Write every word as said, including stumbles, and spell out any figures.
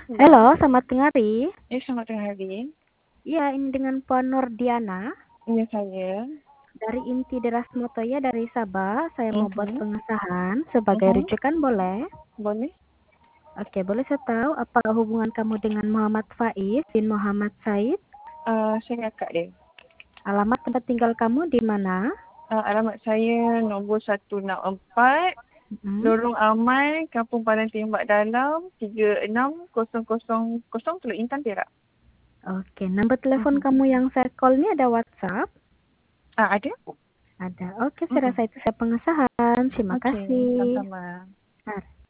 Halo, selamat tengah hari. Ya, selamat tengah hari. Iya, ini dengan Puan Nordiana Ini saya. dari Inti Deras Motoya dari Sabah. Saya mau buat Mhm. pengesahan sebagai Mhm. rujukan, boleh? Boleh? Oke, boleh saya tahu apa hubungan kamu dengan Muhammad Faiz bin Muhammad Said? Uh, saya kakak dia. Alamat tempat tinggal kamu di mana? Uh, alamat saya nombor seratus enam puluh empat, Hmm. Lorong Amai, Kampung Padang Tembak Dalam, tiga enam kosong kosong kosong, Teluk Intan, Perak. Oke, nombor telepon Mhm. kamu yang saya call ini ada WhatsApp? Ah, ada? Ada. Oke, saya Mhm. rasa itu saya pengesahan. Terima Okey, kasih. sama-sama. Nah,